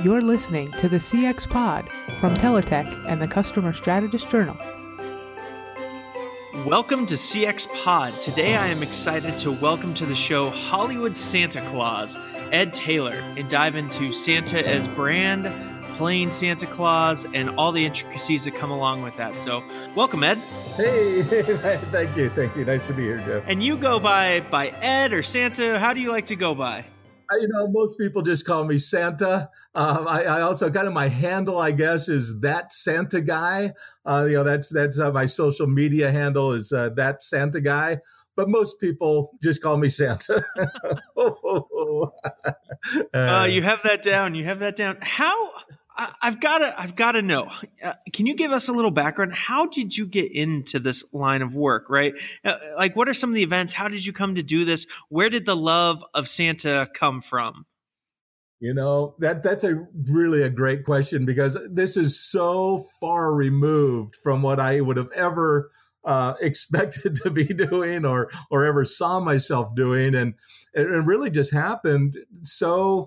You're listening to the CX Pod from Teletech and the Customer Strategist Journal. Welcome to CX Pod. Today I am excited to welcome to the show Hollywood Santa Claus, Ed Taylor, and dive into Santa as brand, playing Santa Claus, and all the intricacies that come along with that. So welcome, Ed. Hey, thank you. Nice to be here, Jeff. And you go by Ed or Santa. How do you like to go by? Most people just call me Santa. I also kind of my handle, I guess, is That Santa Guy. That's my social media handle is That Santa Guy. But most people just call me Santa. You have that down. How? I've got to know. Can you give us a little background? How did you get into this line of work? Right? What are some of the events? How did you come to do this? Where did the love of Santa come from? That's really a great question, because this is so far removed from what I would have ever expected to be doing or ever saw myself doing, and it really just happened. So.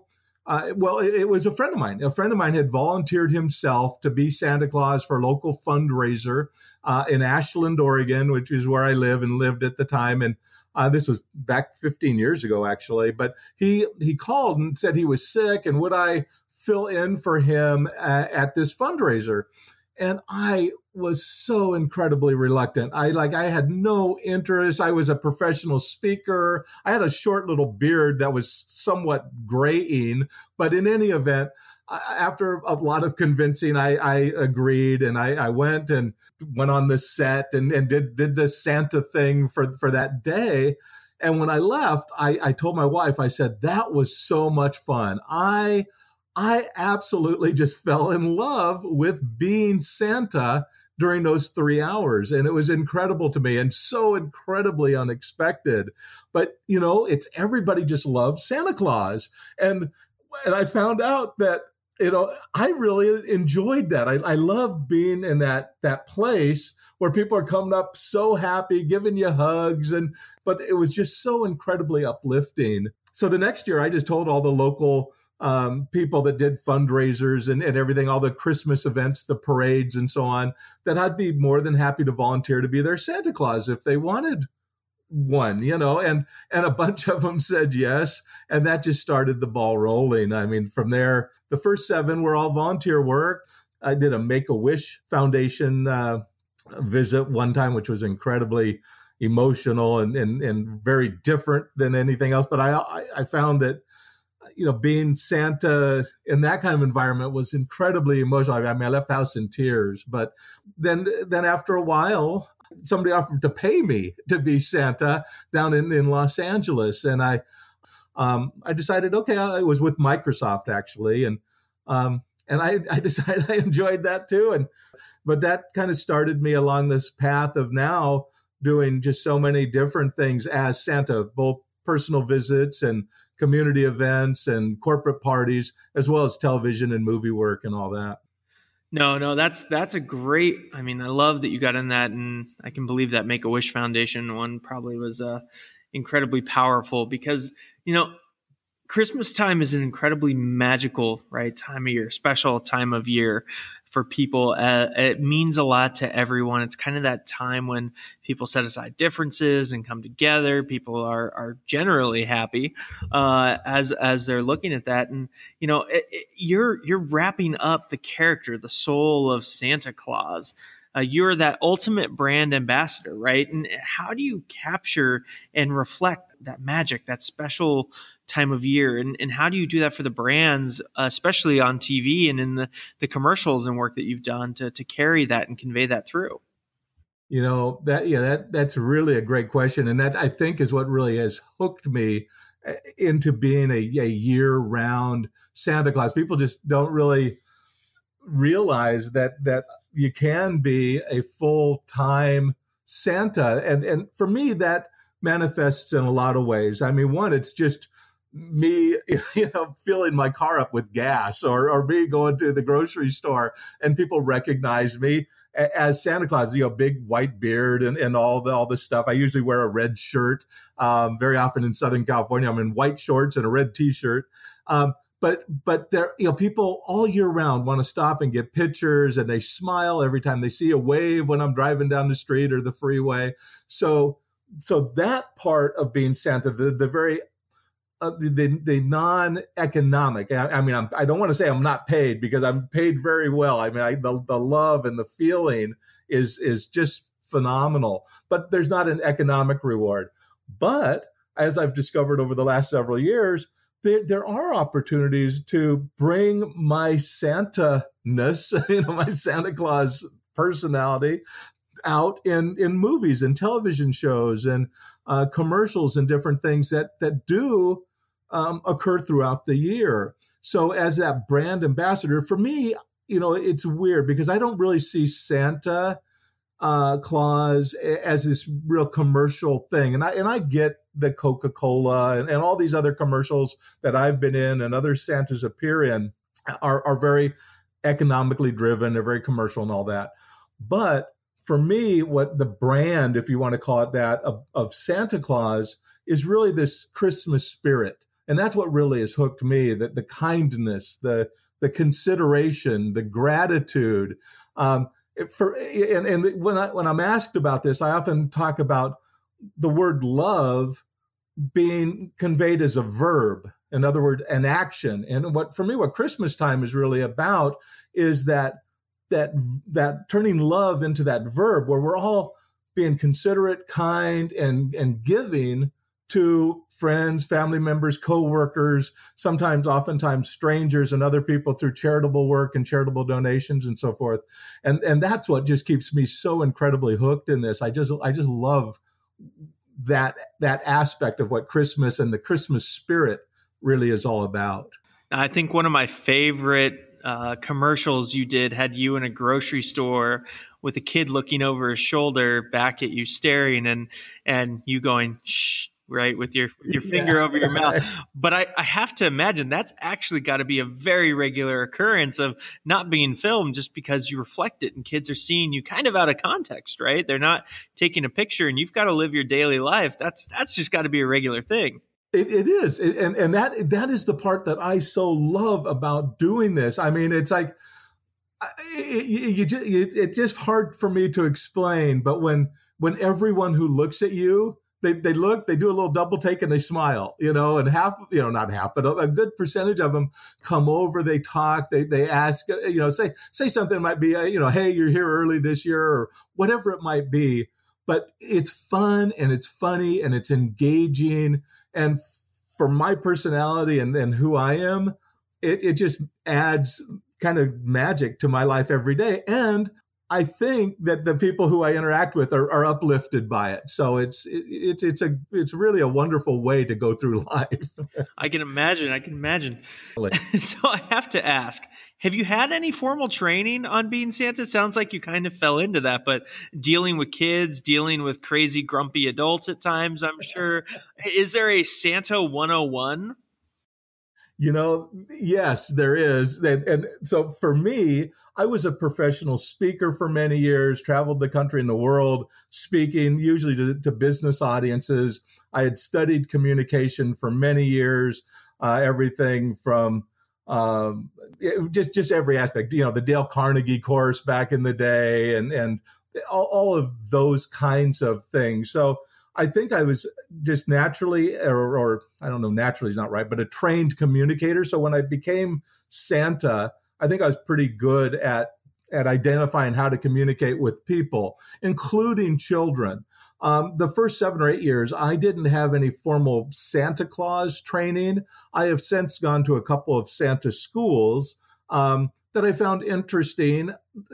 It was a friend of mine. A friend of mine had volunteered himself to be Santa Claus for a local fundraiser in Ashland, Oregon, which is where I live and lived at the time. And this was back 15 years ago, actually. But he called and said he was sick and would I fill in for him at this fundraiser. And I was so incredibly reluctant. I had no interest. I was a professional speaker. I had a short little beard that was somewhat graying, but in any event, after a lot of convincing, I agreed, and I went on the set and did the Santa thing for that day. And when I left, I told my wife, I said, that was so much fun. I absolutely just fell in love with being Santa during those 3 hours. And it was incredible to me and so incredibly unexpected. But, it's everybody just loves Santa Claus. And I found out that, I really enjoyed that. I loved being in that place where people are coming up so happy, giving you hugs. But it was just so incredibly uplifting. So the next year I just told all the local people that did fundraisers and everything, all the Christmas events, the parades and so on, that I'd be more than happy to volunteer to be their Santa Claus if they wanted one, and a bunch of them said yes. And that just started the ball rolling. I mean, from there, the first 7 were all volunteer work. I did a Make-A-Wish Foundation visit one time, which was incredibly emotional and very different than anything else. But I found that being Santa in that kind of environment was incredibly emotional. I mean, I left the house in tears. But then after a while, somebody offered to pay me to be Santa down in Los Angeles, and I decided, okay, I was with Microsoft actually, and I decided I enjoyed that too, but that kind of started me along this path of now doing just so many different things as Santa, both personal visits and community events and corporate parties, as well as television and movie work and all that. No, that's a great, I love that you got in that, and I can believe that Make-A-Wish Foundation one probably was incredibly powerful because, Christmas time is an incredibly magical, time of year, special time of year for people. It means a lot to everyone. It's kind of that time when people set aside differences and come together. People are generally happy as they're looking at that. And you're wrapping up the character, the soul of Santa Claus. You're that ultimate brand ambassador, right? And how do you capture and reflect that magic, that special time of year? And how do you do that for the brands, especially on TV and in the commercials and work that you've done to carry that and convey that through? That's really a great question. And that, I think, is what really has hooked me into being a year-round Santa Claus. People just don't really realize that you can be a full-time Santa. And for me, that manifests in a lot of ways. I mean, one, it's just me, filling my car up with gas or me going to the grocery store and people recognize me as Santa Claus, big white beard and all the stuff. I usually wear a red shirt. Very often in Southern California, I'm in white shorts and a red T-shirt. but there, people all year round want to stop and get pictures, and they smile every time they see a wave when I'm driving down the street or the freeway. So that part of being Santa, the very the non-economic. I mean, I don't want to say I'm not paid, because I'm paid very well. I mean, the love and the feeling is just phenomenal. But there's not an economic reward. But as I've discovered over the last several years, there are opportunities to bring my Santa-ness, my Santa Claus personality out in movies and television shows and commercials and different things that do occur throughout the year. So as that brand ambassador, for me, it's weird because I don't really see Santa Claus as this real commercial thing. And I get the Coca-Cola and all these other commercials that I've been in and other Santas appear in are very economically driven. They're very commercial and all that. But for me, what the brand, if you want to call it that, of Santa Claus is really this Christmas spirit. And that's what really has hooked me, that the kindness, the consideration, the gratitude. And when I'm asked about this, I often talk about the word love being conveyed as a verb. In other words, an action. And what Christmas time is really about is that turning love into that verb, where we're all being considerate, kind, and giving to friends, family members, coworkers, oftentimes strangers and other people through charitable work and charitable donations and so forth. And that's what just keeps me so incredibly hooked in this. I just love that aspect of what Christmas and the Christmas spirit really is all about. I think one of my favorite commercials you did had you in a grocery store with a kid looking over his shoulder back at you, staring, and you going, shh, right, with your finger over your mouth. But I have to imagine that's actually got to be a very regular occurrence of not being filmed, just because you reflect it and kids are seeing you kind of out of context, right? They're not taking a picture and you've got to live your daily life. That's just got to be a regular thing. It is. And that is the part that I so love about doing this. I mean, it's like, it's just hard for me to explain, but when everyone who looks at you, they look, they do a little double take and they smile, and not half, but a good percentage of them come over, they talk, they ask, say something might be, hey, you're here early this year or whatever it might be, but it's fun and it's funny and it's engaging. And for my personality and who I am, it just adds kind of magic to my life every day. And I think that the people who I interact with are uplifted by it. So it's really a wonderful way to go through life. I can imagine. So I have to ask, have you had any formal training on being Santa? It sounds like you kind of fell into that, but dealing with kids, dealing with crazy, grumpy adults at times, I'm sure. Is there a Santa 101? Yes, there is. And so for me, I was a professional speaker for many years, traveled the country and the world, speaking usually to business audiences. I had studied communication for many years, everything from just every aspect, the Dale Carnegie course back in the day and all of those kinds of things. So I think I was just naturally, or I don't know, naturally is not right, but a trained communicator. So when I became Santa, I think I was pretty good at identifying how to communicate with people, including children. The first 7 or 8 years, I didn't have any formal Santa Claus training. I have since gone to a couple of Santa schools that I found interesting.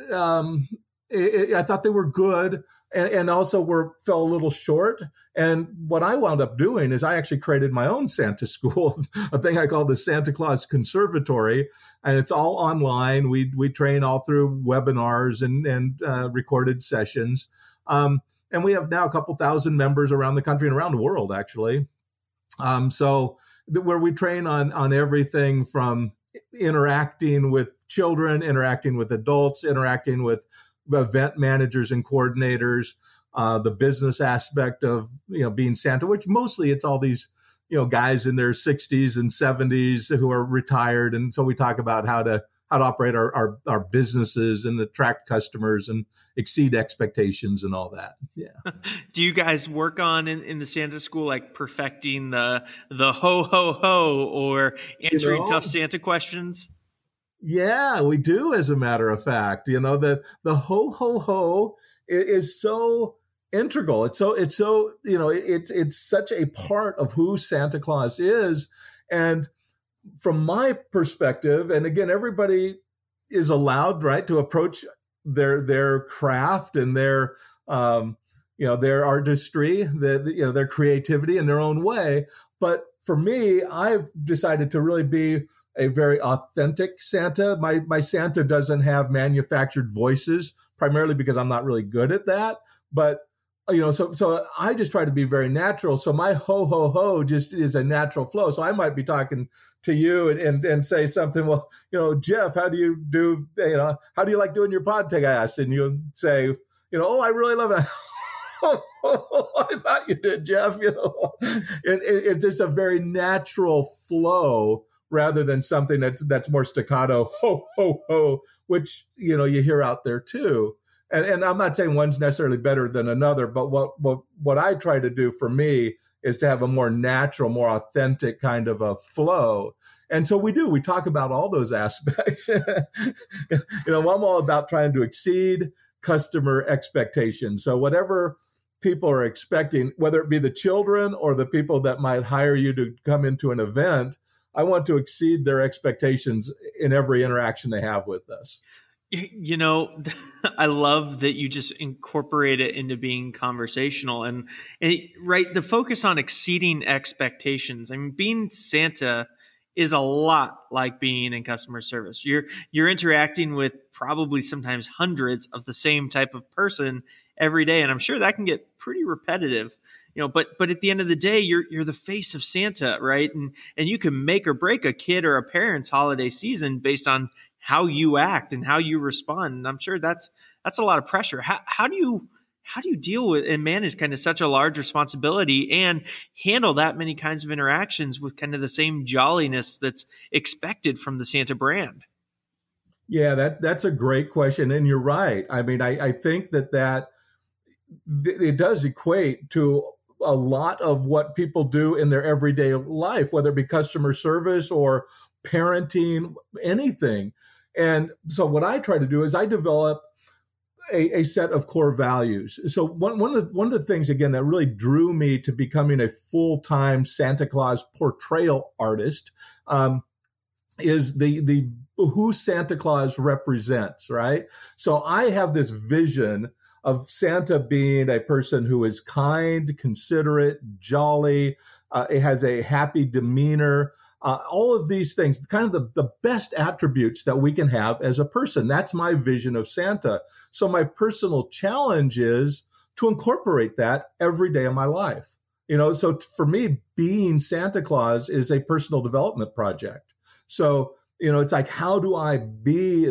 I thought they were good and also fell a little short. And what I wound up doing is I actually created my own Santa school, a thing I call the Santa Claus Conservatory. And it's all online. We train all through webinars and recorded sessions. And we have now a couple thousand members around the country and around the world, actually. Where we train on everything from interacting with children, interacting with adults, interacting with event managers and coordinators, the business aspect of being Santa, which mostly it's all these guys in their 60s and 70s who are retired. And so we talk about how to operate our businesses and attract customers and exceed expectations and all that. Yeah. Do you guys work on in the Santa School, like perfecting the ho, ho, ho, or answering tough Santa questions? Yeah, we do. As a matter of fact, the ho, ho, ho is so integral. It's so, it's such a part of who Santa Claus is. And from my perspective, and again, everybody is allowed, right, to approach their craft and their artistry, their creativity in their own way. But for me, I've decided to really be a very authentic Santa. My Santa doesn't have manufactured voices, primarily because I'm not really good at that. But so I just try to be very natural. So my ho, ho, ho just is a natural flow. So I might be talking to you and say something, well, Jeff, how do you like doing your podcast? And you say, I really love it. I thought you did, Jeff. It's just a very natural flow rather than something that's more staccato, ho, ho, ho, which, you hear out there too. And I'm not saying one's necessarily better than another, but what I try to do for me is to have a more natural, more authentic kind of a flow. And so we talk about all those aspects. I'm all about trying to exceed customer expectations. So whatever people are expecting, whether it be the children or the people that might hire you to come into an event, I want to exceed their expectations in every interaction they have with us. I love that you just incorporate it into being conversational and right. The focus on exceeding expectations. I mean, being Santa is a lot like being in customer service. You're interacting with probably sometimes hundreds of the same type of person every day. And I'm sure that can get pretty repetitive, but at the end of the day, you're the face of Santa, right? And you can make or break a kid or a parent's holiday season based on how you act and how you respond. And I'm sure that's a lot of pressure. How do you deal with and manage kind of such a large responsibility and handle that many kinds of interactions with kind of the same jolliness that's expected from the Santa brand? Yeah, that's a great question. And you're right. I mean, I think that it does equate to a lot of what people do in their everyday life, whether it be customer service or parenting, anything. And so what I try to do is I develop a set of core values. So one of the things, again, that really drew me to becoming a full-time Santa Claus portrayal artist is the who Santa Claus represents, right? So I have this vision of Santa being a person who is kind, considerate, jolly, it has a happy demeanor, all of these things, kind of the best attributes that we can have as a person. That's my vision of Santa. So my personal challenge is to incorporate that every day of my life. So for me, being Santa Claus is a personal development project. So, it's like, how do I be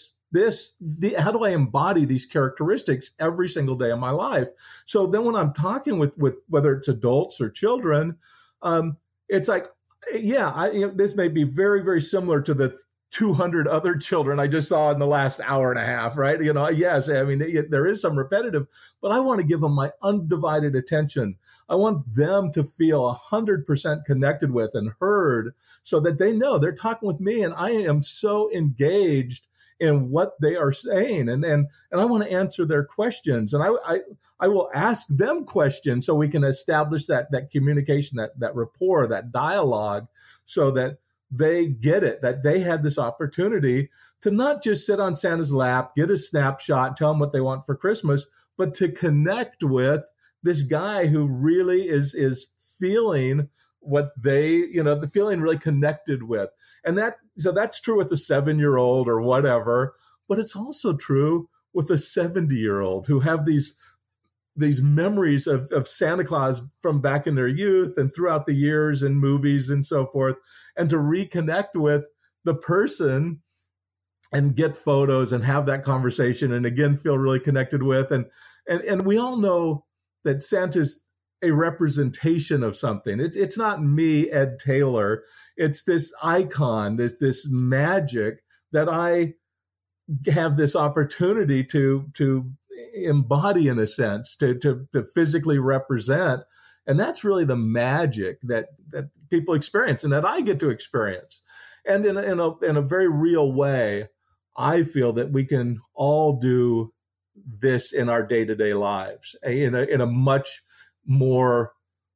how do I embody these characteristics every single day of my life? So then when I'm talking with whether it's adults or children, it's like, this may be very, very similar to the 200 other children I just saw in the last hour and a half, right? Yes, I mean, there is some repetitive, but I want to give them my undivided attention. I want them to feel 100% connected with and heard so that they know they're talking with me and I am so engaged in what they are saying. And I want to answer their questions. And I will ask them questions so we can establish that communication, that rapport, that dialogue, so that they get it, that they had this opportunity to not just sit on Santa's lap, get a snapshot, tell them what they want for Christmas, but to connect with this guy who really is feeling what they, the feeling really connected with. And so that's true with a 7-year-old or whatever, but it's also true with a 70-year-old who have these memories of Santa Claus from back in their youth and throughout the years and movies and so forth, and to reconnect with the person and get photos and have that conversation and again feel really connected with. And we all know that Santa's a representation of something. It's not me, Ed Taylor. It's this icon, this magic that I have this opportunity to embody, in a sense, to physically represent. And that's really the magic that people experience and that I get to experience. And in a very real way, I feel that we can all do this in our day-to-day lives in a much more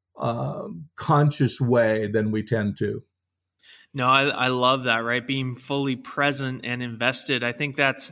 conscious way than we tend to. No, I love that, right? Being fully present and invested. I think that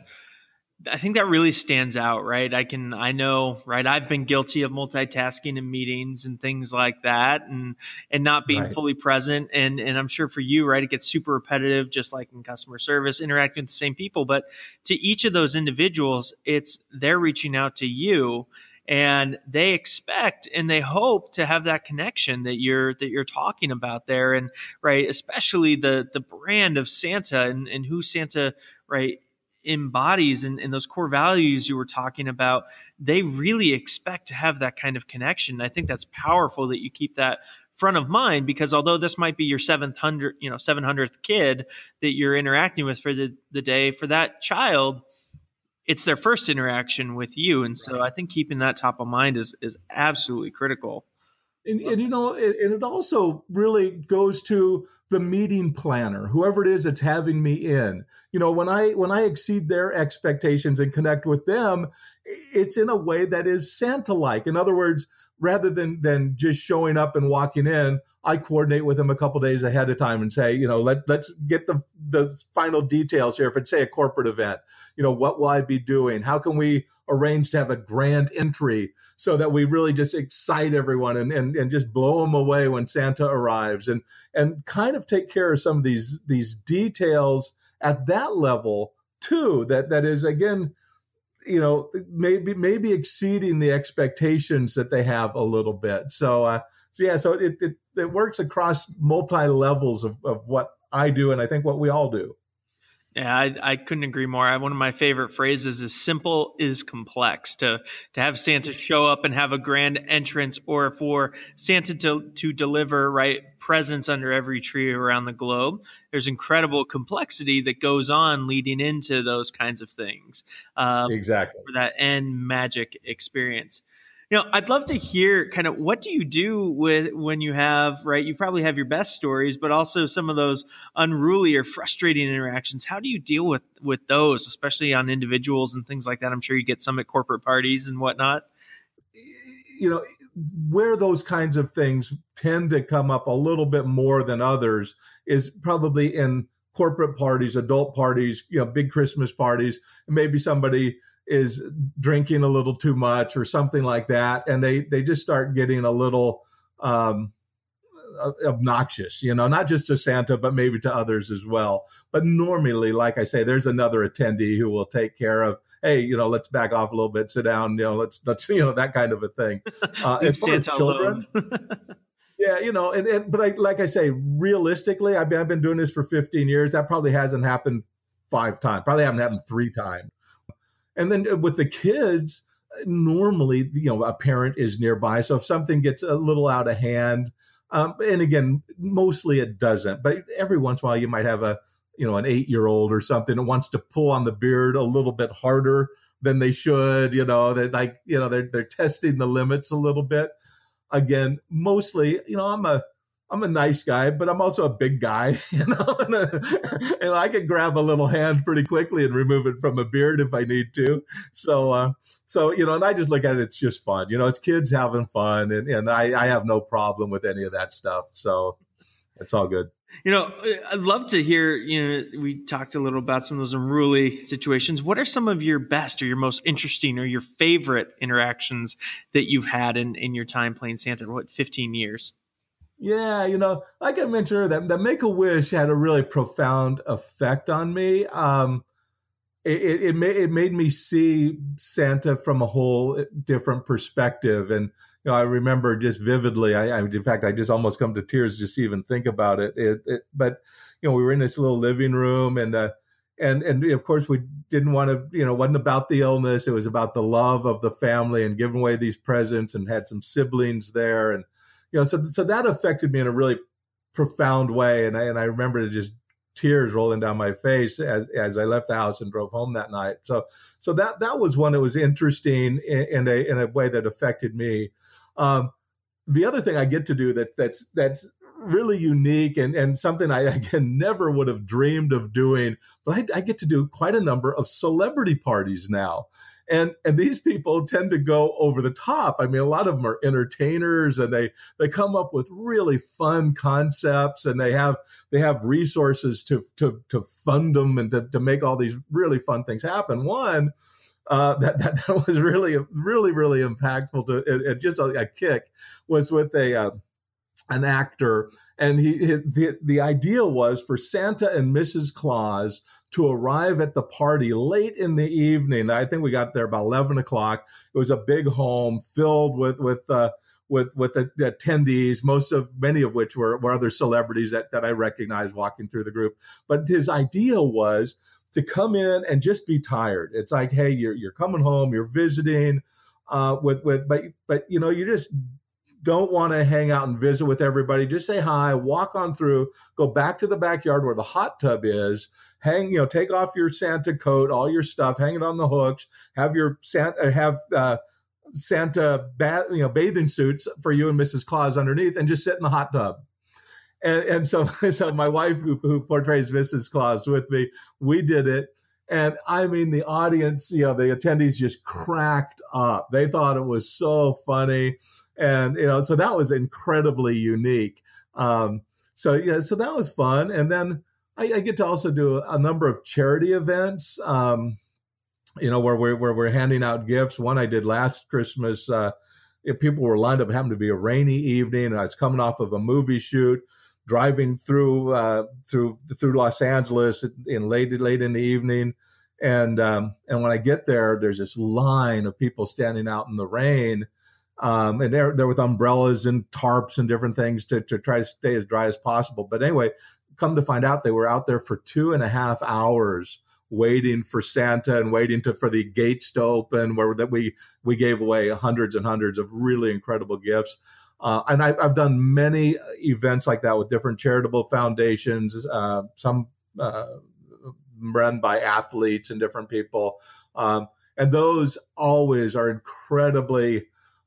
really stands out, right? I know, right? I've been guilty of multitasking in meetings and things like that, and not being Right. fully present. And I'm sure for you, right, it gets super repetitive, just like in customer service, interacting with the same people. But to each of those individuals, they're reaching out to you, and they expect and they hope to have that connection that you're talking about there. And right, especially the brand of Santa and who Santa, right, embodies and those core values you were talking about, they really expect to have that kind of connection. I think that's powerful that you keep that front of mind, because although this might be your 700th kid that you're interacting with for the day, for that child, it's their first interaction with you. And so I think keeping that top of mind is absolutely critical. And it also really goes to the meeting planner, whoever it is that's having me in. When I exceed their expectations and connect with them, it's in a way that is Santa-like. In other words, rather than just showing up and walking in, I coordinate with them a couple days ahead of time and say, let's get the final details here. If it's, say, a corporate event, what will I be doing? How can we arrange to have a grand entry so that we really just excite everyone and just blow them away when Santa arrives, and kind of take care of some of these details at that level too. That is, again, maybe exceeding the expectations that they have a little bit. So it works across multi levels of what I do, and I think what we all do. Yeah, I couldn't agree more. One of my favorite phrases is "simple is complex." To have Santa show up and have a grand entrance, or for Santa to deliver, right, presents under every tree around the globe, there's incredible complexity that goes on leading into those kinds of things. Exactly. For that end magic experience. I'd love to hear kind of what do you do when you have, right, you probably have your best stories, but also some of those unruly or frustrating interactions. How do you deal with those, especially on individuals and things like that? I'm sure you get some at corporate parties and whatnot. Where those kinds of things tend to come up a little bit more than others is probably in corporate parties, adult parties, big Christmas parties. Maybe somebody is drinking a little too much or something like that, and they just start getting a little obnoxious, not just to Santa, but maybe to others as well. But normally, like I say, there's another attendee who will take care of, hey, let's back off a little bit, sit down, let's that kind of a thing. As far as children, yeah, but like I say, realistically, I've been doing this for 15 years. That probably hasn't happened 5 times. Probably haven't happened 3 times. And then with the kids, normally, a parent is nearby. So if something gets a little out of hand, and again, mostly it doesn't, but every once in a while you might have an 8-year-old or something that wants to pull on the beard a little bit harder than they should, they're testing the limits a little bit. Again, mostly, I'm a nice guy, but I'm also a big guy, and I can grab a little hand pretty quickly and remove it from a beard if I need to. So and I just look at it, it's just fun. It's kids having fun, and I have no problem with any of that stuff. So it's all good. I'd love to hear, we talked a little about some of those unruly situations. What are some of your best or your most interesting or your favorite interactions that you've had in your time playing Santa for 15 years? Yeah, like I mentioned earlier, that Make-A-Wish had a really profound effect on me. It made me see Santa from a whole different perspective. And, I remember just vividly, in fact, I just almost come to tears just to even think about it. But, we were in this little living room, and and of course we didn't want to, it wasn't about the illness. It was about the love of the family and giving away these presents, and had some siblings there. And, so that affected me in a really profound way. And I remember just tears rolling down my face as I left the house and drove home that night. So that was one that was interesting in a way that affected me. The other thing I get to do that's really unique and something I again never would have dreamed of doing, but I get to do quite a number of celebrity parties now. And these people tend to go over the top. I mean, a lot of them are entertainers, and they come up with really fun concepts, and they have resources to fund them and to make all these really fun things happen. One that was really impactful to just a kick was with an actor, and the idea was for Santa and Mrs. Claus to arrive at the party late in the evening. I think we got there about 11 o'clock. It was a big home filled with attendees, many of which were other celebrities that I recognized walking through the group. But his idea was to come in and just be tired. It's like, hey, you're coming home, you're visiting, but you just don't want to hang out and visit with everybody. Just say hi, walk on through, go back to the backyard where the hot tub is, take off your Santa coat, all your stuff, hang it on the hooks, have your Santa bathing suits for you and Mrs. Claus underneath, and just sit in the hot tub. And so my wife, who portrays Mrs. Claus with me, we did it. And I mean, the audience, the attendees just cracked up. They thought it was so funny. And, so that was incredibly unique. So that was fun. And then I get to also do a number of charity events, where we're handing out gifts. One I did last Christmas. If people were lined up, it happened to be a rainy evening, and I was coming off of a movie shoot, driving through Los Angeles late in the evening, and when I get there, there's this line of people standing out in the rain, and they're with umbrellas and tarps and different things to try to stay as dry as possible. But anyway, come to find out, they were out there for 2.5 hours waiting for Santa and waiting for the gates to open, where that we gave away hundreds and hundreds of really incredible gifts. And I've done many events like that with different charitable foundations, some run by athletes and different people. And those always are incredibly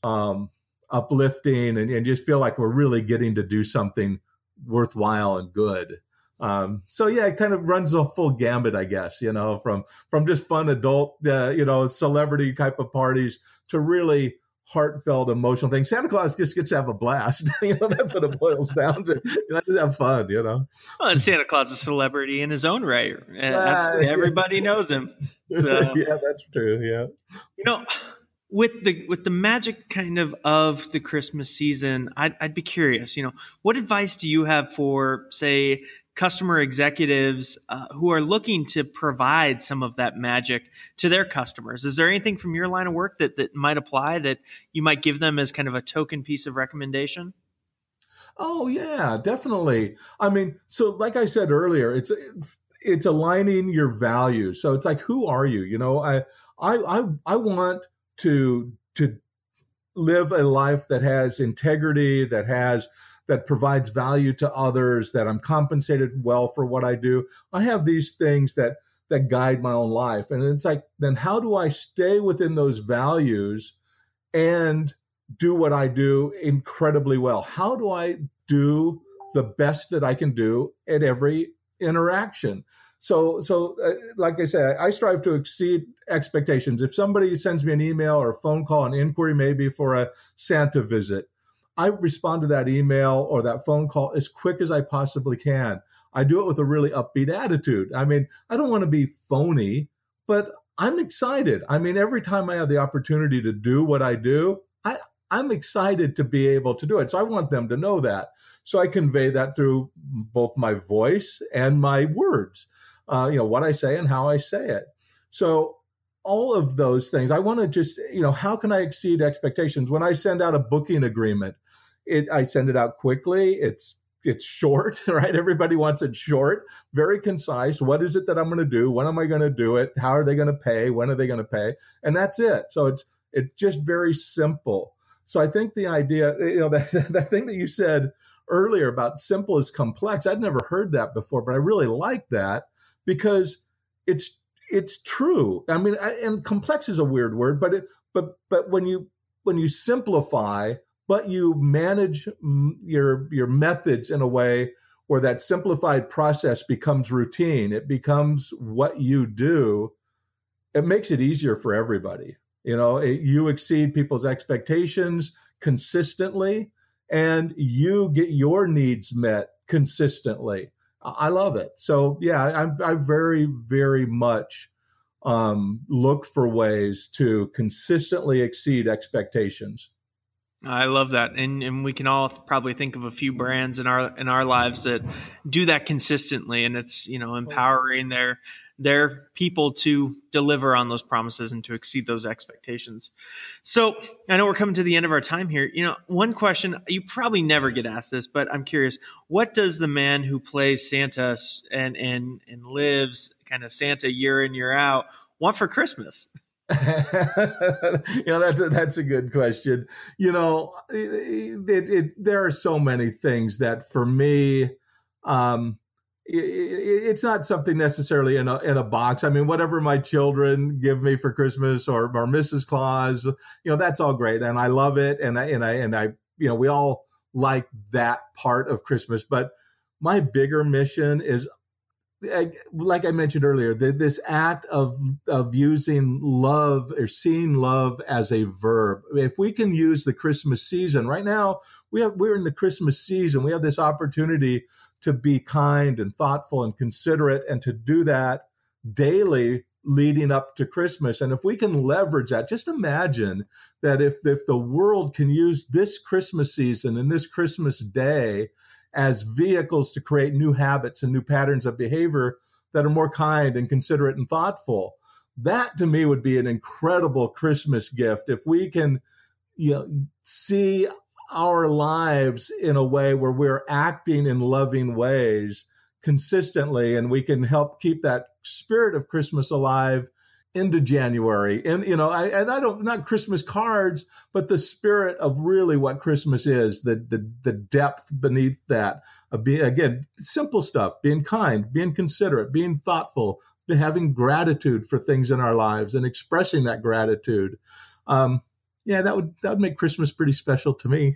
uplifting and just feel like we're really getting to do something worthwhile and good. So yeah, it kind of runs a full gambit, I guess, from just fun adult, celebrity type of parties to really heartfelt, emotional things. Santa Claus just gets to have a blast. That's what it boils down to. Just have fun, Well, and Santa Claus is a celebrity in his own right. Everybody knows him. So, yeah, that's true. Yeah. With the magic kind of the Christmas season, I'd be curious, what advice do you have for, say, customer executives who are looking to provide some of that magic to their customers? Is there anything from your line of work that might apply that you might give them as kind of a token piece of recommendation? Oh, yeah, definitely. I mean, so like I said earlier, it's aligning your values. So it's like, who are you? I want to live a life that has integrity, that provides value to others, that I'm compensated well for what I do. I have these things that guide my own life. And it's like, then how do I stay within those values and do what I do incredibly well? How do I do the best that I can do at every interaction? So like I said, I strive to exceed expectations. If somebody sends me an email or a phone call, an inquiry maybe for a Santa visit, I respond to that email or that phone call as quick as I possibly can. I do it with a really upbeat attitude. I mean, I don't want to be phony, but I'm excited. I mean, every time I have the opportunity to do what I do, I'm excited to be able to do it. So I want them to know that. So I convey that through both my voice and my words, what I say and how I say it. So all of those things, I want to just, how can I exceed expectations? When I send out a booking agreement, I send it out quickly. It's it's short, right? Everybody wants it short, very concise. What is it that I'm going to do? When am I going to do it? How are they going to pay? When are they going to pay? And that's it. So it's just very simple. So I think the idea, that thing that you said earlier about simple is complex, I'd never heard that before, but I really like that because it's true. I mean, and complex is a weird word, but when you simplify, but you manage your methods in a way where that simplified process becomes routine, it becomes what you do, it makes it easier for everybody. You exceed people's expectations consistently, and you get your needs met consistently. I love it. So yeah, I very, very much look for ways to consistently exceed expectations. I love that, and we can all probably think of a few brands in our lives that do that consistently, and it's empowering their people to deliver on those promises and to exceed those expectations. So I know we're coming to the end of our time here. One question, you probably never get asked this, but I'm curious, what does the man who plays Santa and lives kind of Santa year in, year out want for Christmas? That's a good question. There are so many things that for me, it's not something necessarily in a box. I mean, whatever my children give me for Christmas or Mrs. Claus, that's all great, and I love it, and I we all like that part of Christmas. But my bigger mission is, like I mentioned earlier, this act of using love or seeing love as a verb. If we can use the Christmas season right now, we're in the Christmas season. We have this opportunity to be kind and thoughtful and considerate, and to do that daily leading up to Christmas. And if we can leverage that, just imagine that if the world can use this Christmas season and this Christmas day as vehicles to create new habits and new patterns of behavior that are more kind and considerate and thoughtful. That to me would be an incredible Christmas gift. If we can, see our lives in a way where we're acting in loving ways consistently, and we can help keep that spirit of Christmas alive into January. And, not Christmas cards, but the spirit of really what Christmas is, the depth beneath that. Again, simple stuff, being kind, being considerate, being thoughtful, having gratitude for things in our lives and expressing that gratitude. That would make Christmas pretty special to me.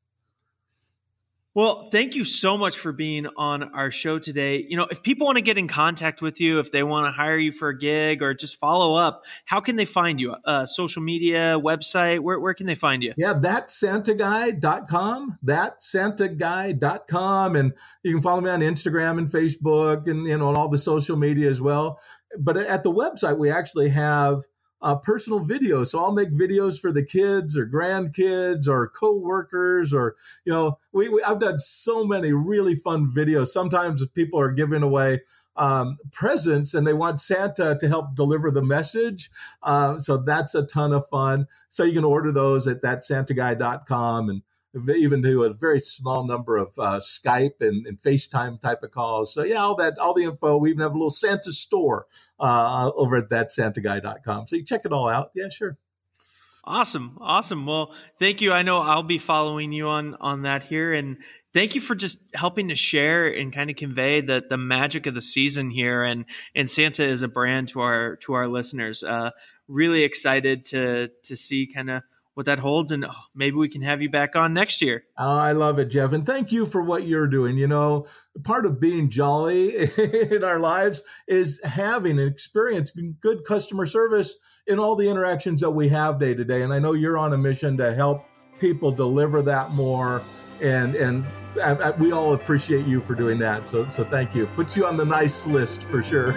Well, thank you so much for being on our show today. If people want to get in contact with you, if they want to hire you for a gig or just follow up, how can they find you? Social media, website, where can they find you? Yeah, thatsantaguy.com, thatsantaguy.com. And you can follow me on Instagram and Facebook and, on all the social media as well. But at the website, we actually have personal videos. So I'll make videos for the kids or grandkids or coworkers, or, I've done so many really fun videos. Sometimes people are giving away presents and they want Santa to help deliver the message. So that's a ton of fun. So you can order those at thatsantaguy.com, and even do a very small number of Skype and FaceTime type of calls. So yeah, all the info. We even have a little Santa store over at thatsantaguy.com. So you check it all out. Yeah, sure. Awesome. Well, thank you. I know I'll be following you on that here, and thank you for just helping to share and kind of convey the magic of the season here, and Santa is a brand to our listeners. Really excited to see kind of what that holds, and maybe we can have you back on next year. Oh, I love it, Jeff. And thank you for what you're doing. Part of being jolly in our lives is having and experiencing good customer service in all the interactions that we have day to day. And I know you're on a mission to help people deliver that more. And we all appreciate you for doing that. So thank you. Puts you on the nice list for sure.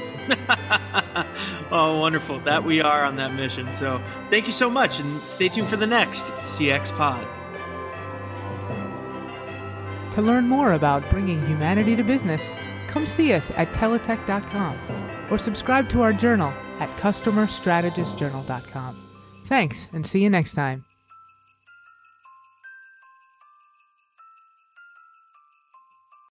Oh, wonderful. That we are on that mission. So thank you so much, and stay tuned for the next CX Pod. To learn more about bringing humanity to business, come see us at teletech.com or subscribe to our journal at customerstrategistjournal.com. Thanks, and see you next time.